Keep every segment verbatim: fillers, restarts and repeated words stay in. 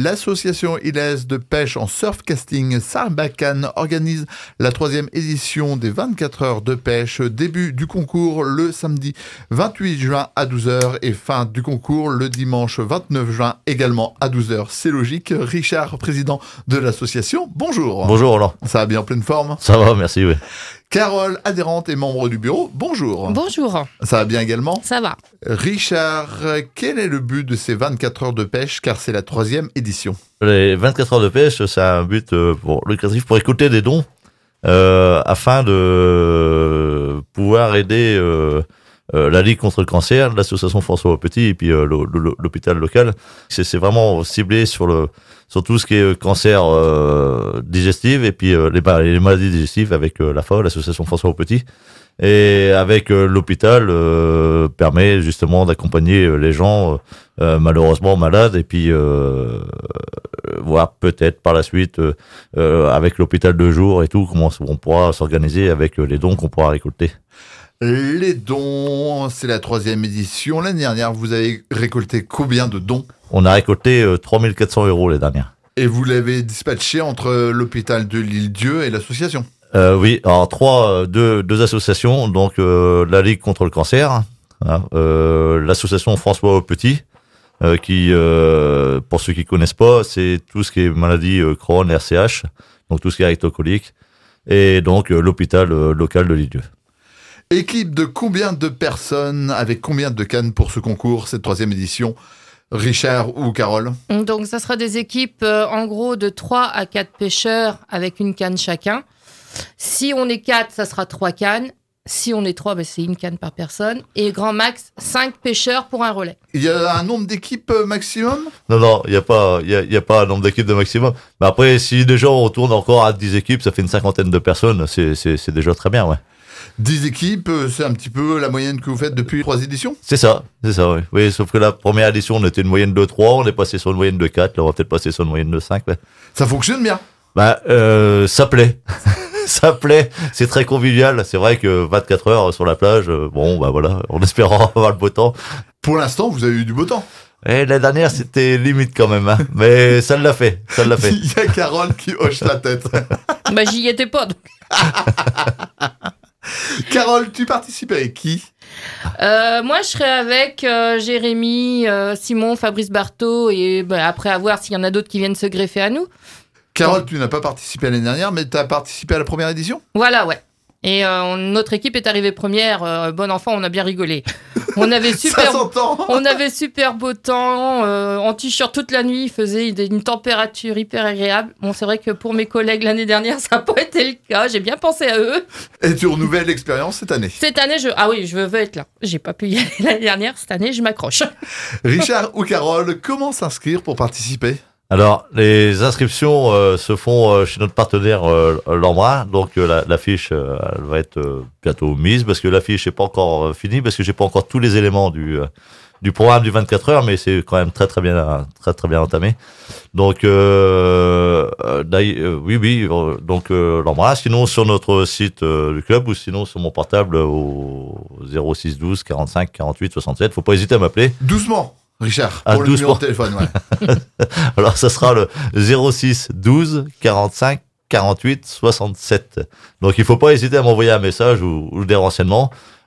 L'association Ilès de pêche en surfcasting Sarbacane organise la troisième édition des vingt-quatre heures de pêche. Début du concours le samedi vingt-huit juin à douze heures et fin du concours le dimanche vingt-neuf juin également à douze heures. C'est logique. Richard, président de l'association, bonjour. Bonjour Roland. Ça va bien en pleine forme? Ça va, merci, oui. Carole, adhérente et membre du bureau, bonjour. Bonjour. Ça va bien également? Ça va. Richard, quel est le but de ces vingt-quatre heures de pêche, car c'est la troisième édition? Les vingt-quatre heures de pêche, c'est un but euh, pour lucratif pour récolter des dons euh, afin de pouvoir aider euh, euh, la Ligue contre le cancer, l'association François Petit et puis euh, l'hôpital local. C'est, c'est vraiment ciblé sur le sur tout ce qui est cancer euh, digestif et puis euh, les, les maladies digestives avec euh, la F A O, l'association François Petit. Et avec euh, l'hôpital euh, permet justement d'accompagner les gens euh, malheureusement malades et puis euh, voir peut-être par la suite euh, euh, avec l'hôpital de jour et tout comment on pourra s'organiser avec les dons qu'on pourra récolter. Les dons, c'est la troisième édition. L'année dernière, vous avez récolté combien de dons? On a récolté euh, trois mille quatre cents euros l'année dernière. Et vous l'avez dispatché entre l'hôpital de l'Île-Dieu et l'association? Euh, oui, alors trois, deux, deux associations, donc euh, la Ligue contre le cancer, hein, euh, l'association François Petit, euh, qui, euh, pour ceux qui connaissent pas, c'est tout ce qui est maladie euh, Crohn, R C H, donc tout ce qui est rectocolique, et donc euh, l'hôpital euh, local de l'Île-Dieu. Équipe de combien de personnes, avec combien de cannes pour ce concours, cette troisième édition? Richard ou Carole? Donc ça sera des équipes euh, en gros de trois à quatre pêcheurs avec une canne chacun. Si on est quatre, ça sera trois cannes. Si on est trois, ben c'est une canne par personne. Et grand max, cinq pêcheurs pour un relais. Il y a un nombre d'équipes maximum? Non, non, il n'y a pas, il y a, il y a pas un nombre d'équipes de maximum. Mais après, si déjà on retourne encore à dix équipes, ça fait une cinquantaine de personnes. C'est, c'est, c'est déjà très bien, ouais. dix équipes, c'est un petit peu la moyenne que vous faites depuis trois éditions? C'est ça, c'est ça, oui. Oui, sauf que la première édition, on était une moyenne de trois, on est passé sur une moyenne de quatre, là, on va peut-être passer sur une moyenne de cinq. Ouais. Ça fonctionne bien? Bah, euh, ça plaît. Ça plaît, c'est très convivial. C'est vrai que vingt-quatre heures sur la plage, bon, bah voilà, en espérant avoir le beau temps. Pour l'instant, vous avez eu du beau temps. Et l'année dernière, c'était limite quand même, hein. Mais ça l'a fait, ça l'a fait. Il y a Carole qui hoche la tête. Bah, j'y étais pas, donc. Carole, tu participes avec qui? euh, Moi, je serai avec euh, Jérémy, euh, Simon, Fabrice Barthaud, et bah, après, à voir s'il y en a d'autres qui viennent se greffer à nous. Carole, tu n'as pas participé à l'année dernière, mais tu as participé à la première édition? Voilà, ouais. Et euh, on, notre équipe est arrivée première. Euh, bon enfant, on a bien rigolé. On avait super, Ça s'entend. On avait super beau temps, euh, en t-shirt toute la nuit. Il faisait une température hyper agréable. Bon, c'est vrai que pour mes collègues l'année dernière, ça n'a pas été le cas. J'ai bien pensé à eux. Et tu renouvelles l'expérience cette année? Cette année, je ah oui, je veux être là. J'ai pas pu y aller l'année dernière. Cette année, je m'accroche. Richard ou Carole, comment s'inscrire pour participer? Alors, les inscriptions euh, se font euh, chez notre partenaire euh, Lambra. Donc, euh, la, la fiche, euh, elle va être euh, bientôt mise parce que la fiche n'est pas encore euh, finie parce que j'ai pas encore tous les éléments du euh, du programme du vingt-quatre heures, mais c'est quand même très très bien très très bien entamé. Donc, euh, euh, oui oui, euh, donc euh, Lambra. Sinon, sur notre site euh, du club ou sinon sur mon portable au zéro six douze quarante-cinq quarante-huit soixante-sept. Faut pas hésiter à m'appeler. Doucement. Richard, ah, pour le numéro de téléphone, ouais. Alors, ça sera le zéro six douze quarante-cinq quarante-huit soixante-sept. Donc, il faut pas hésiter à m'envoyer un message ou, ou des renseignements.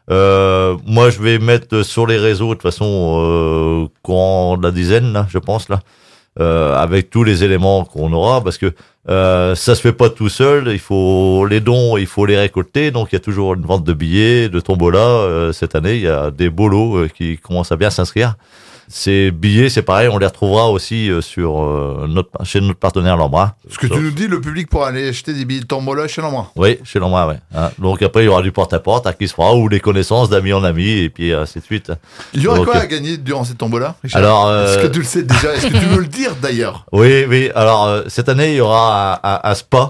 Euh, moi, je vais mettre sur les réseaux, de toute façon, euh, courant de la dizaine, là, je pense, là, euh, avec tous les éléments qu'on aura, parce que euh, ça se fait pas tout seul. Il faut les dons, il faut les récolter. Donc, il y a toujours une vente de billets, de tombola. Euh, cette année, il y a des beaux lots euh, qui commencent à bien s'inscrire. Ces billets, c'est pareil, on les retrouvera aussi euh, sur euh, notre chez notre partenaire Lambra. Ce que tu nous dis, le public pourra aller acheter des billets de tombola chez Lambra. Oui, chez Lambra, ouais. Hein, donc après, il y aura du porte-à-porte à qui se fera ou les connaissances d'amis en amis et puis ainsi de suite. Il y aura donc, quoi à gagner durant cette tombola, Richard? Alors, euh... est-ce que tu le sais déjà? Est-ce que tu veux le dire d'ailleurs? Oui, oui. Alors euh, cette année, il y aura un, un, un spa,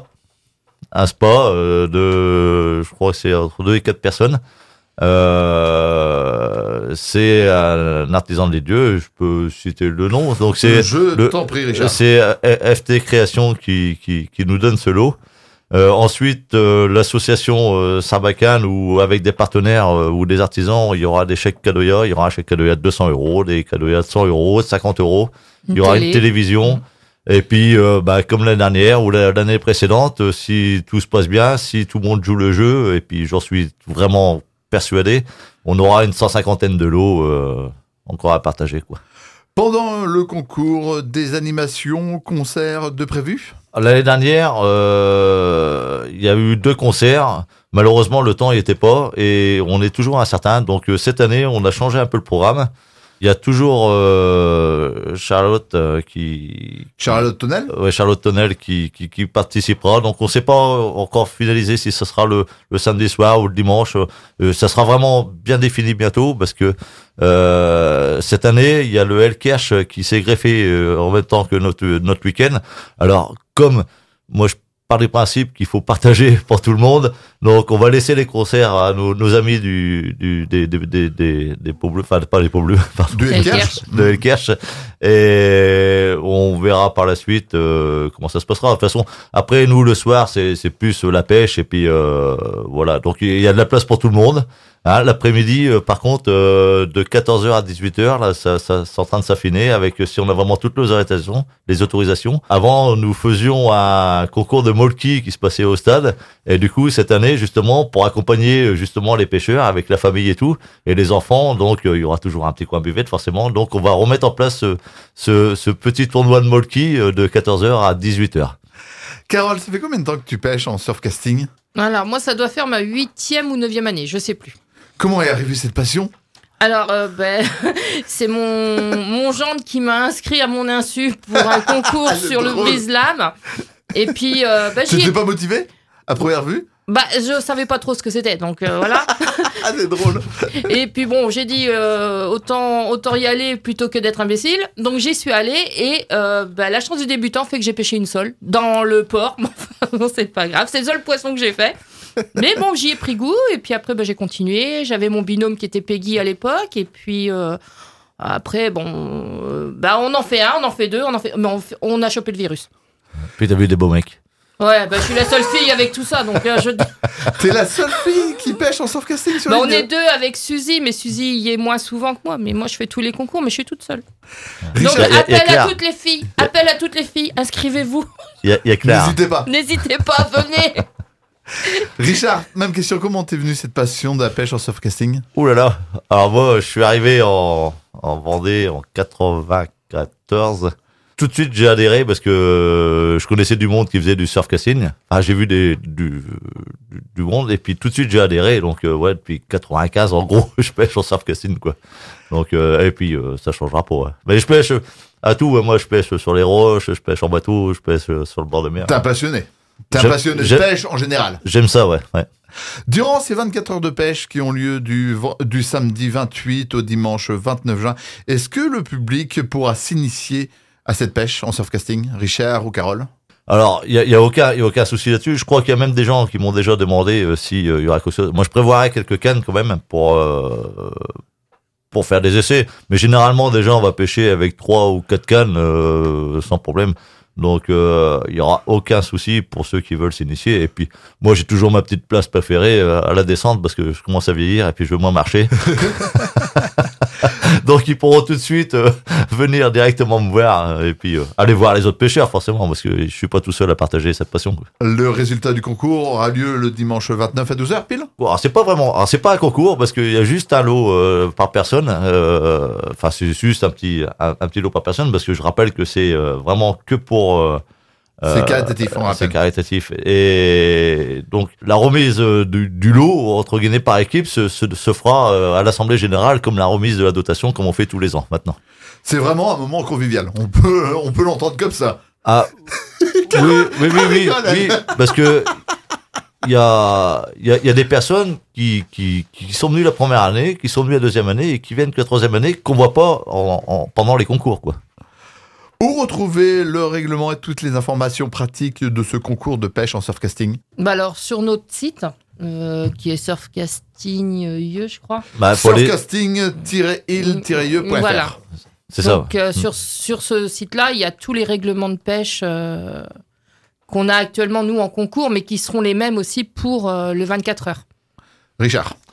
un spa euh, de, je crois que c'est entre deux et quatre personnes. Euh, c'est un artisan des dieux, je peux citer le nom. Donc c'est je le, t'en prie, Richard. C'est F T Création qui, qui, qui nous donne ce lot. Euh, ensuite, euh, l'association euh, Sarbacane ou avec des partenaires euh, ou des artisans, il y aura des chèques Cadoya. Il y aura un chèque Cadoya de deux cents euros, des Cadoya de cent euros, de cinquante euros. Il y aura une télévision. Et puis, euh, bah, comme l'année dernière ou l'année précédente, euh, si tout se passe bien, si tout le monde joue le jeu, et puis j'en suis vraiment persuadé, on aura une cent cinquantaine de lots euh, encore à partager, quoi. Pendant le concours, des animations, concerts de prévus ? L'année dernière, euh, il y a eu deux concerts. Malheureusement, le temps n'y était pas et on est toujours incertain. Donc euh, cette année, on a changé un peu le programme. Il y a toujours euh, Charlotte euh, qui Charlotte Tonnel ? Ouais, Charlotte Tonnel qui, qui, qui participera. Donc, on ne sait pas encore finalisé si ce sera le, le samedi soir ou le dimanche. Euh, ça sera vraiment bien défini bientôt parce que euh, cette année, il y a le Hellkerch qui s'est greffé euh, en même temps que notre, notre week-end. Alors, comme moi, je pars du principe qu'il faut partager pour tout le monde, donc on va laisser les concerts à nos, nos amis du, du des des des des, des Peaux Bleues, enfin pas les Peaux Bleues, pardon, Du Hellkerch. de Hellkerch, et on verra par la suite euh, comment ça se passera. De toute façon, après nous le soir, c'est c'est plus la pêche et puis euh, voilà. Donc il y a de la place pour tout le monde. Hein, l'après-midi, euh, par contre, euh, de quatorze heures à dix-huit heures, là, ça, ça, c'est en train de s'affiner avec euh, si on a vraiment toutes les autorisations, les autorisations. Avant, nous faisions un concours de molki qui se passait au stade, et du coup, cette année, justement, pour accompagner justement les pêcheurs avec la famille et tout, et les enfants, donc euh, il y aura toujours un petit coin buvette forcément. Donc, on va remettre en place ce, ce, ce petit tournoi de molki euh, de quatorze heures à dix-huit heures. Carole, ça fait combien de temps que tu pêches en surfcasting ? Alors, moi, ça doit faire ma huitième ou neuvième année, je sais plus. Comment est arrivée cette passion ? Alors, euh, ben, c'est mon, mon gendre qui m'a inscrit à mon insu pour un concours Ah, sur drôle. le brise-lame. Et puis, euh, ben, Tu j'y ai- n'étais pas motivé à première vue ? bah, je savais pas trop ce que c'était, donc euh, voilà. Ah, c'est drôle. Et puis bon, j'ai dit euh, autant autant y aller plutôt que d'être imbécile. Donc j'y suis allée et euh, bah, la chance du débutant fait que j'ai pêché une sole dans le port. Enfin, bon, c'est pas grave, c'est le seul poisson que j'ai fait. Mais bon, j'y ai pris goût et puis après bah, j'ai continué. J'avais mon binôme qui était Peggy à l'époque et puis euh, après bon, euh, bah on en fait un, on en fait deux, on en fait, mais on, fait- on a chopé le virus. Puis t'as vu des beaux mecs. Ouais, bah je suis la seule fille avec tout ça, donc euh, je. T'es la seule fille qui pêche en surfcasting sur Bah, les on est deux. deux avec Suzy, mais Suzy y est moins souvent que moi. Mais moi, je fais tous les concours, mais je suis toute seule. Donc, Richard, Y a- y a- y a appel à Claire. toutes les filles. Appel à toutes les filles. Inscrivez-vous. Il y a, il y a Claire. n'hésitez pas. N'hésitez pas, venez. Richard, même question, comment t'es venu cette passion de la pêche en surfcasting ? Ouh là là. Alors moi, je suis arrivé en, en Vendée en quatre-vingt-quatorze. Tout de suite, j'ai adhéré parce que euh, je connaissais du monde qui faisait du surfcasting. Enfin, j'ai vu des, du, du, du monde et puis tout de suite, j'ai adhéré. Donc, euh, ouais, depuis quatre-vingt-quinze, en gros, je pêche en surfcasting, quoi. Donc, euh, et puis, euh, ça changera pas. Ouais. Mais je pêche à tout. Ouais. Moi, je pêche sur les roches, je pêche en bateau, je pêche euh, sur le bord de mer. T'es un passionné. T'es un J'aime- passionné de j'aime- pêche en général. J'aime ça, ouais. ouais. Durant ces vingt-quatre heures de pêche qui ont lieu du, ven- du samedi vingt-huit au dimanche vingt-neuf juin, est-ce que le public pourra s'initier à cette pêche en surfcasting, Richard ou Carole ? Alors, il y a, y a aucun, y a aucun souci là-dessus. Je crois qu'il y a même des gens qui m'ont déjà demandé euh, si euh, y aura quelque chose. Moi, je prévoirais quelques cannes quand même pour euh, pour faire des essais. Mais généralement, déjà, on va pêcher avec trois ou quatre cannes euh, sans problème. Donc, il euh, y aura aucun souci pour ceux qui veulent s'initier. Et puis, moi, j'ai toujours ma petite place préférée euh, à la descente parce que je commence à vieillir et puis je veux moins marcher. Donc, ils pourront tout de suite euh, venir directement me voir et puis euh, aller voir les autres pêcheurs, forcément, parce que je suis pas tout seul à partager cette passion, quoi. Le résultat du concours aura lieu le dimanche vingt-neuf à douze heures pile ? Bon, alors c'est pas vraiment, alors c'est pas un concours parce qu'il y a juste un lot euh, par personne. euh, Enfin, c'est juste un petit, un, un petit lot par personne parce que je rappelle que c'est euh, vraiment que pour. Euh, C'est euh, caritatif, on C'est rappelle. caritatif. Et donc la remise euh, du, du lot entre guillemets par équipe se, se, se fera euh, à l'assemblée générale comme la remise de la dotation comme on fait tous les ans maintenant. C'est vraiment un moment convivial. On peut, on peut l'entendre comme ça. Ah oui, oui, oui, oui, rigole, oui, parce que il y a, il y a, il y a des personnes qui, qui, qui sont venues la première année, qui sont venues la deuxième année et qui viennent que la troisième année qu'on voit pas en, en, pendant les concours, quoi. Où retrouver le règlement et toutes les informations pratiques de ce concours de pêche en surfcasting ? Bah alors, sur notre site, euh, qui est surfcasting euh, I E, je crois. Bah, faut aller- surfcasting tiret il tiret e point f r. Voilà. c'est ça. Donc, euh, sur, sur ce site-là, il y a tous les règlements de pêche euh, qu'on a actuellement, nous, en concours, mais qui seront les mêmes aussi pour euh, le vingt-quatre heures. Richard.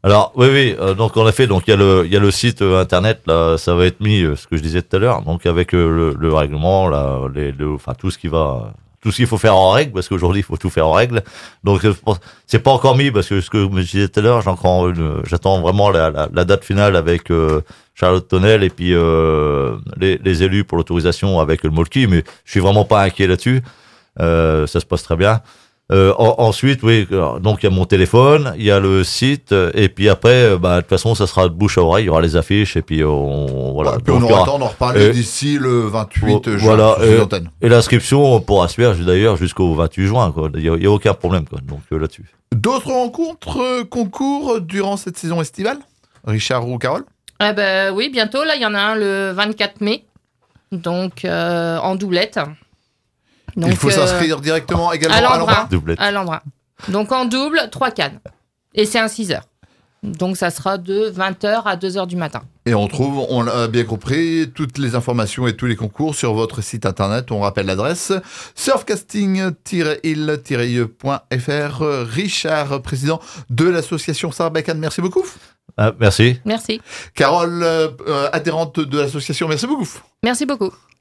Alors oui, oui. Euh, donc en effet, donc il y a le, il y a le site euh, internet là, ça va être mis, euh, ce que je disais tout à l'heure, donc avec euh, le, le règlement, là, les, le, enfin tout ce qui va, tout ce qu'il faut faire en règle, parce qu'aujourd'hui il faut tout faire en règle. Donc euh, c'est pas encore mis parce que ce que je disais tout à l'heure, j'attends, une, j'attends vraiment la, la, la date finale avec euh, Charlotte Tonnel et puis euh, les, les élus pour l'autorisation avec le Molki, mais je suis vraiment pas inquiet là-dessus. Euh, ça se passe très bien. Euh, en, ensuite, oui, donc il y a mon téléphone, il y a le site, et puis après, bah, de toute façon, ça sera de bouche à oreille, il y aura les affiches, et puis on, voilà. Ouais, puis on donc, aura le temps d'en reparler euh, d'ici le vingt-huit juin, voilà, sur et, l'antenne. Et l'inscription pourra se faire d'ailleurs jusqu'au vingt-huit juin, quoi. Il y a, il y a aucun problème, quoi. Donc euh, là-dessus. D'autres rencontres, euh, concours durant cette saison estivale, Richard ou Carole? Ah ben oui, bientôt. Là, il y en a un le vingt-quatre mai, donc euh, en doublette. Donc, il faut euh, s'inscrire directement également à à l'Embrun. l'Embrun. À l'Embrun. Donc en double, trois cannes. Et c'est un six heures. Donc ça sera de vingt heures à deux heures du matin. Et on trouve, on l'a bien compris, toutes les informations et tous les concours sur votre site internet. On rappelle l'adresse surfcasting tiret il tiret i e point f r. Richard, président de l'association Sarbacane, merci beaucoup. Ah, merci. Merci. Carole, euh, adhérente de l'association, merci beaucoup. Merci beaucoup.